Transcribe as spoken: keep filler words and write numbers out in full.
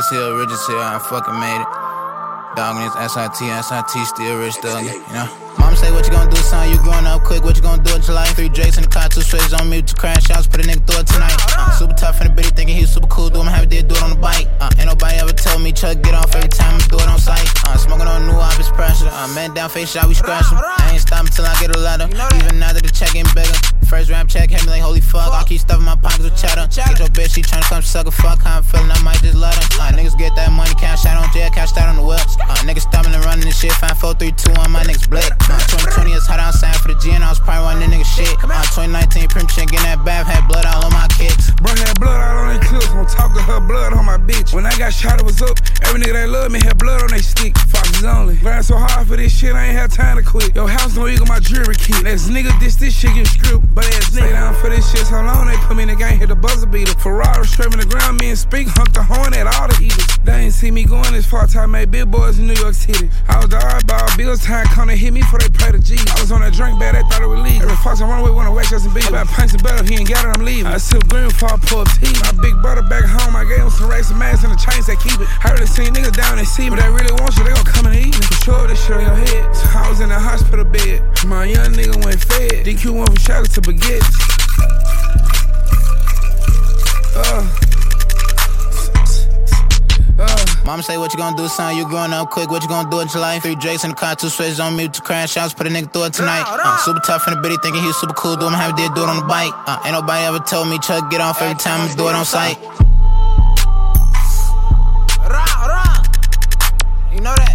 Riches here, riches here, I fucking made it. Dog in this S I T, S I T still rich thug, you know. Mama say, what you gonna do, son? You growing up quick, what you gonna do with your life? Three Drakes in the car, two switches on me with two crash outs, put a nigga through it tonight. Uh, super tough in the bitty, thinking he was super cool, do him have did do it on the bike. Uh, ain't nobody ever told me, Chuck, get off every time I do it on sight. Uh, smoking on new office pressure, uh, man down, face shot, we scratch him. I ain't stopping till I get a letter, even now that the check ain't bigger. First rap check, hit me like holy fuck, I keep stuffing my pockets with cheddar. Get your bitch, she tryna come suck a fuck, how I'm feeling, I might just let her. Uh, niggas get that money, cash out on jail, cash out on the whip. Uh, niggas stopping and running this shit, five, four, three, two, one, my niggas blick. Uh, twenty twenty is hot outside for the G, and I was probably one of the niggas shit. Uh, twenty nineteen, prim chick, getting that bath, had blood all on my kicks. Bro, had blood all on their clips, on top of her blood on my bitch. When I got shot, it was up. Every nigga that love me had blood on their stick. Foxes only. Grind so hard for this shit, I ain't had time to quit. Your house don't equal my jewelry kit. Next nigga, this, this shit get script. But ass nigga, stay down for this shit so long, they put me in the game, hit the buzzer beater. Ferrari scraping the ground, me and speak, hunk the horn at all the eaters. They ain't see me going this far, till I made big boys in New York City. I was the oddball, bills time come to hit me before they play the G. I was on that drink bag, they thought it was legal. Every fox I run away, wanna wax us and beat. About pints and better, he ain't got it, I'm leaving. I sip green before I pull up tea. My big brother back home, I gave him some racks and masks and the chains that keep it. I really seen niggas down and see me, but they really want you, they gon' come and eat me. For sure, this shit on your head. So I was in the hospital bed. My young nigga went fed. D Q went from shadows to baguettes. Uh. Uh. Mama say, what you gonna do, son? You growing up quick, what you gonna do with your life? Three Drakes in the car, two switches on me with two crash outs, put a nigga through it tonight. Uh, super tough in the bitty, thinking he was super cool, do him have did do it on the bike. Uh, ain't nobody ever told me, Chuck, get off every time I do it on sight. You know that?